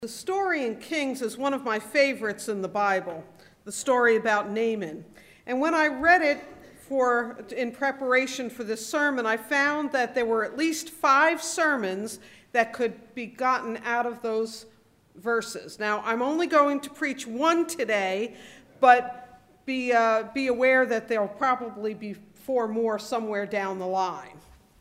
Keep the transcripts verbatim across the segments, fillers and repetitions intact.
The story in Kings is one of my favorites in the Bible, the story about Naaman. And when I read it for in preparation for this sermon, I found that there were at least five sermons that could be gotten out of those verses. Now, I'm only going to preach one today, but be, uh, be aware that there'll probably be four more somewhere down the line.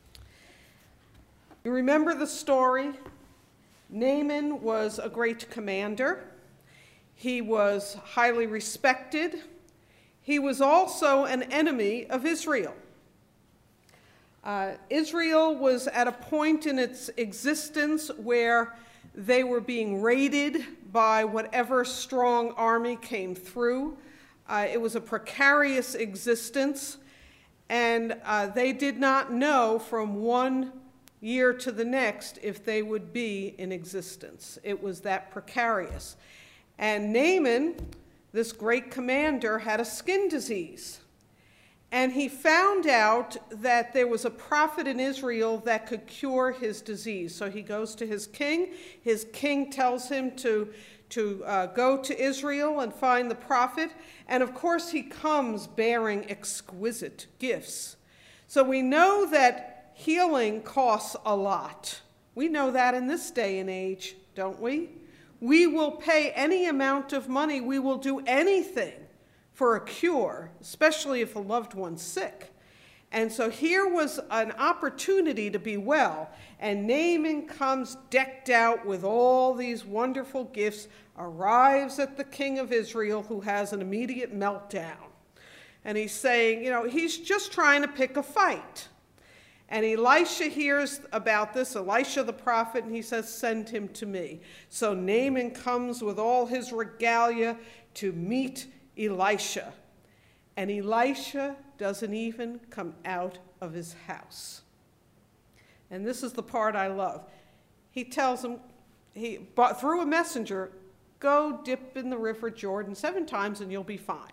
You remember the story? Naaman was a great commander. He was highly respected. He was also an enemy of Israel. Uh, Israel was at a point in its existence where they were being raided by whatever strong army came through. Uh, it was a precarious existence, and uh, they did not know from one year to the next if they would be in existence. It was that precarious. And Naaman, this great commander, had a skin disease. And he found out that there was a prophet in Israel that could cure his disease. So he goes to his king. His king tells him to, to uh, go to Israel and find the prophet. And of course he comes bearing exquisite gifts. So we know that healing costs a lot. We know that in this day and age, don't we? We will pay any amount of money. We will do anything for a cure, especially if a loved one's sick. And so here was an opportunity to be well. And Naaman comes decked out with all these wonderful gifts, arrives at the king of Israel, who has an immediate meltdown. And he's saying, you know, he's just trying to pick a fight. And Elisha hears about this, Elisha the prophet, and he says, send him to me. So Naaman comes with all his regalia to meet Elisha. And Elisha doesn't even come out of his house. And this is the part I love. He tells him, he, through a messenger, go dip in the river Jordan seven times and you'll be fine.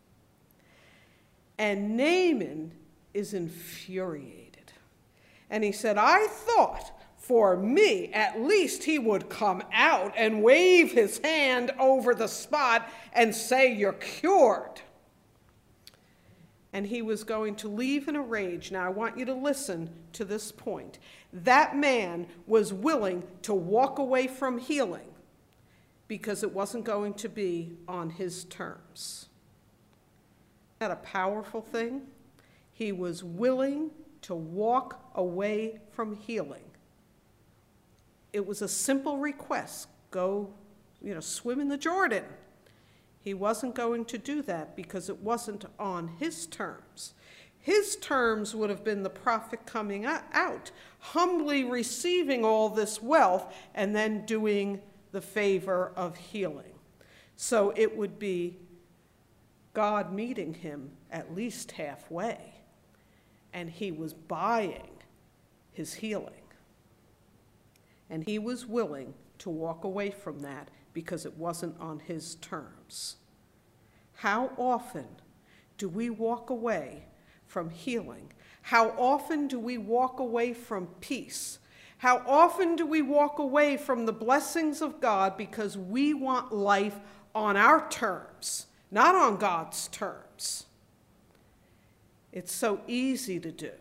And Naaman is infuriated. And he said, I thought for me, at least he would come out and wave his hand over the spot and say, you're cured. And he was going to leave in a rage. Now, I want you to listen to this point. That man was willing to walk away from healing because it wasn't going to be on his terms. Isn't that a powerful thing? He was willing to walk away from healing. It was a simple request. Go, you know, swim in the Jordan. He wasn't going to do that because it wasn't on his terms. His terms would have been the prophet coming out, humbly receiving all this wealth, and then doing the favor of healing. So it would be God meeting him at least halfway. And he was buying his healing. And he was willing to walk away from that because it wasn't on his terms. How often do we walk away from healing? How often do we walk away from peace? How often do we walk away from the blessings of God because we want life on our terms, not on God's terms? It's so easy to do.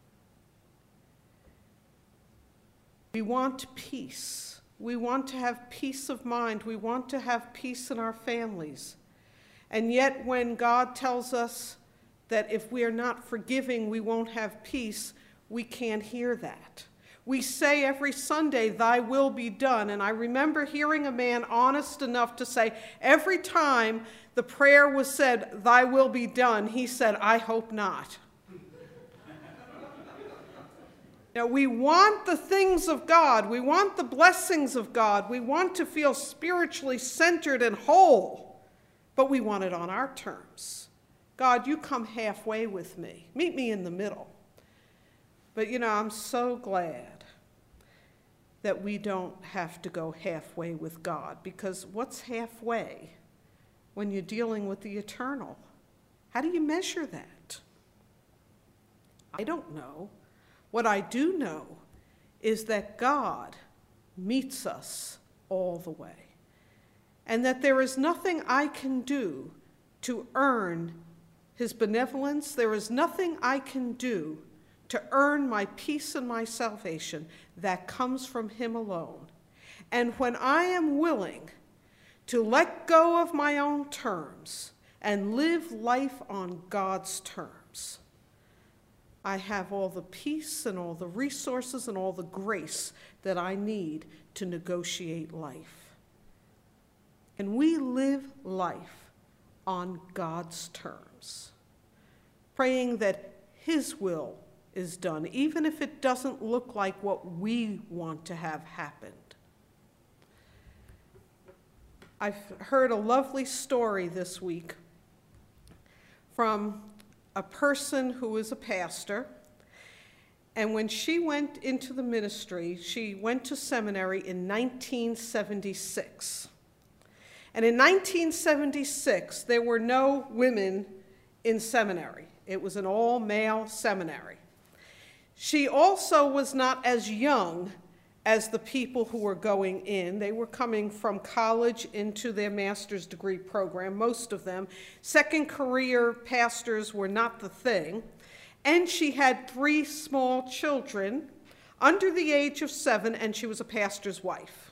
We want peace. We want to have peace of mind. We want to have peace in our families. And yet when God tells us that if we are not forgiving, we won't have peace, we can't hear that. We say every Sunday, thy will be done. And I remember hearing a man honest enough to say, every time the prayer was said, thy will be done, he said, I hope not. Now, we want the things of God. We want the blessings of God. We want to feel spiritually centered and whole, but we want it on our terms. God, you come halfway with me. Meet me in the middle. But, you know, I'm so glad that we don't have to go halfway with God, because what's halfway when you're dealing with the eternal? How do you measure that? I don't know. What I do know is that God meets us all the way. And that there is nothing I can do to earn his benevolence. There is nothing I can do to earn my peace and my salvation. That comes from him alone. And when I am willing to let go of my own terms and live life on God's terms, I have all the peace and all the resources and all the grace that I need to negotiate life. And we live life on God's terms, praying that his will is done, even if it doesn't look like what we want to have happened. I've heard a lovely story this week from a person who is a pastor, and when she went into the ministry, she went to seminary in nineteen seventy-six. And in nineteen seventy-six, there were no women in seminary. It was an all-male seminary. She also was not as young as the people who were going in. They were coming from college into their master's degree program, most of them. Second career pastors were not the thing. And she had three small children under the age of seven, and she was a pastor's wife.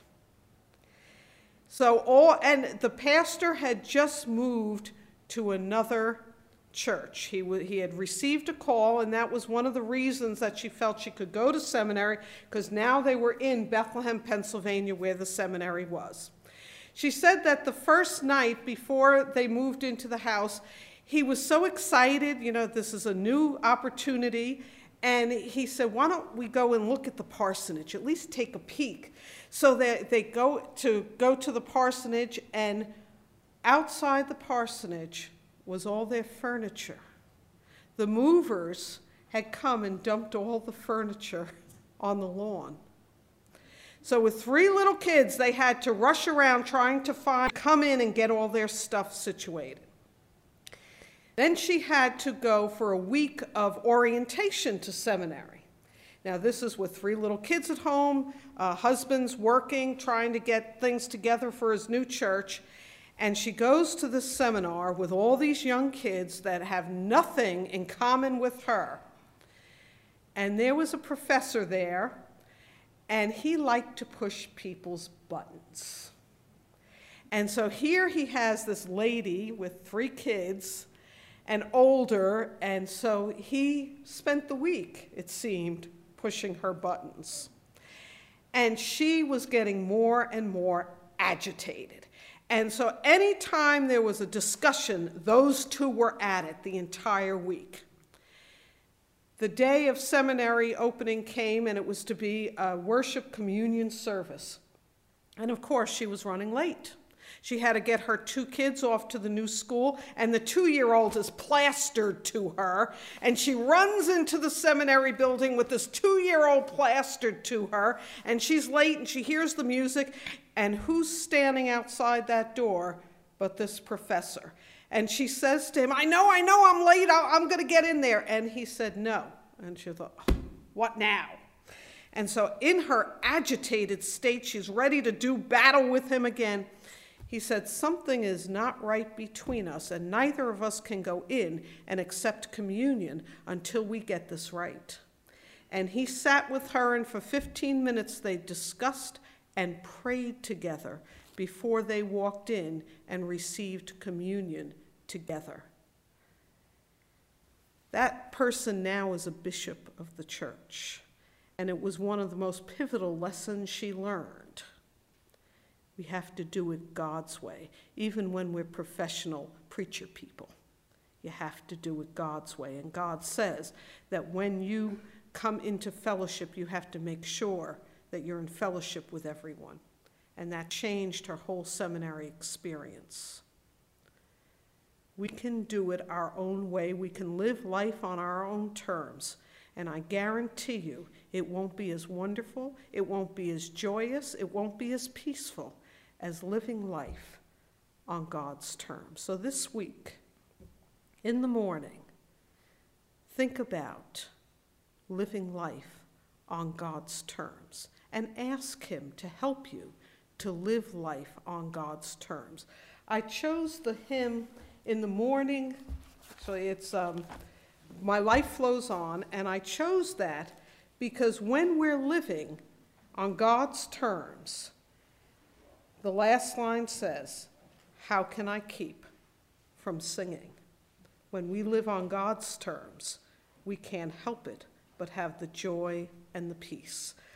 So all, and the pastor had just moved to another church. He, w- he had received a call, and that was one of the reasons that she felt she could go to seminary, because now they were in Bethlehem, Pennsylvania, where the seminary was. She said that the first night before they moved into the house, he was so excited, you know, this is a new opportunity, and he said, why don't we go and look at the parsonage, at least take a peek. So that they go to go to the parsonage, and outside the parsonage was all their furniture. The movers had come and dumped all the furniture on the lawn. So with three little kids, they had to rush around trying to find, come in and get all their stuff situated. Then she had to go for a week of orientation to seminary. Now this is with three little kids at home, uh, husband's working, trying to get things together for his new church. And she goes to this seminar with all these young kids that have nothing in common with her. And there was a professor there, and he liked to push people's buttons. And so here he has this lady with three kids and older, and so he spent the week, it seemed, pushing her buttons. And she was getting more and more agitated. And so anytime there was a discussion, those two were at it the entire week. The day of seminary opening came, and it was to be a worship communion service. And of course, she was running late. She had to get her two kids off to the new school, and the two-year-old is plastered to her, and she runs into the seminary building with this two-year-old plastered to her, and she's late, and she hears the music, and who's standing outside that door but this professor? And she says to him, I know, I know I'm late, I'm going to get in there. And he said, no. And she thought, what now? And so in her agitated state, she's ready to do battle with him again. He said, something is not right between us, and neither of us can go in and accept communion until we get this right. And he sat with her, and for fifteen minutes they discussed and prayed together before they walked in and received communion together. That person now is a bishop of the church, and it was one of the most pivotal lessons she learned. We have to do it God's way, even when we're professional preacher people. You have to do it God's way, and God says that when you come into fellowship, you have to make sure that you're in fellowship with everyone. And that changed her whole seminary experience. We can do it our own way. We can live life on our own terms. And I guarantee you, it won't be as wonderful, it won't be as joyous, it won't be as peaceful as living life on God's terms. So this week, in the morning, think about living life on God's terms and ask him to help you to live life on God's terms. I chose the hymn in the morning, so it's um, My Life Flows On, and I chose that because when we're living on God's terms, the last line says, how can I keep from singing? When we live on God's terms, we can't help it but have the joy and the peace.